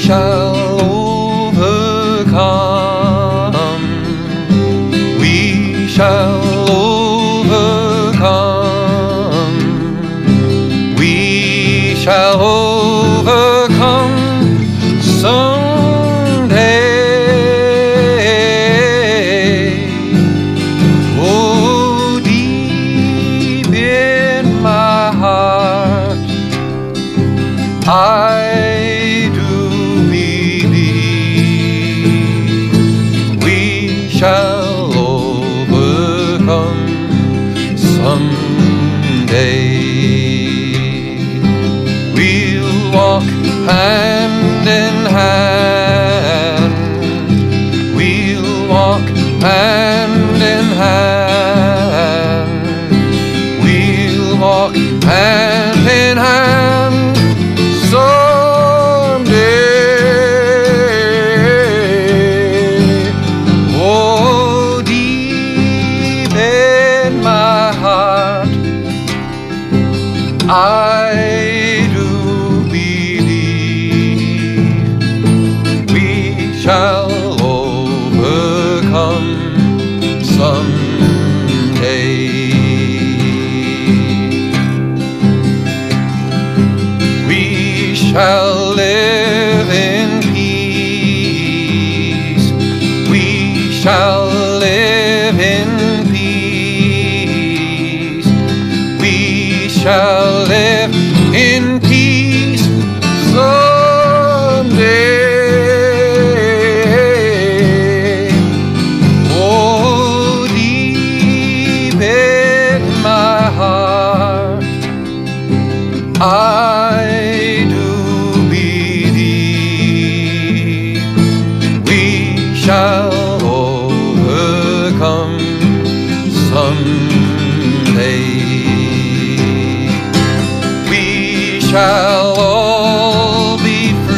shall overcome. We shall overcome. We shall overcome someday. Oh, deep in my heart, I do believe we shall overcome someday. We'll walk hand in hand. We'll walk hand in hand. We'll walk hand in hand someday. Oh, deep in my heart, I do believe we shall overcome someday. We shall live in peace. We shall live in peace. We shall live in peace someday. Oh, deep in my heart, I do believe we shall overcome someday. We shall all be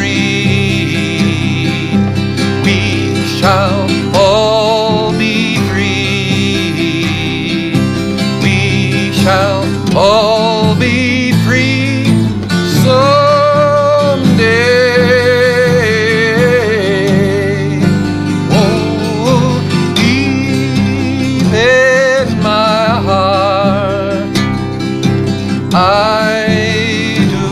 free. We shall all be free. We shall all be free someday. Oh, deep in my heart, I do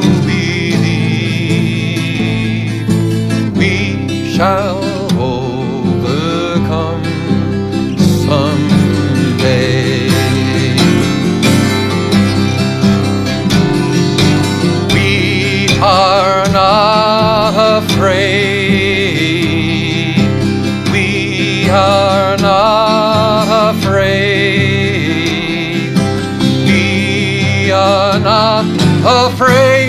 believe we shall overcome someday. We are not afraid. We are not afraid. We are not afraid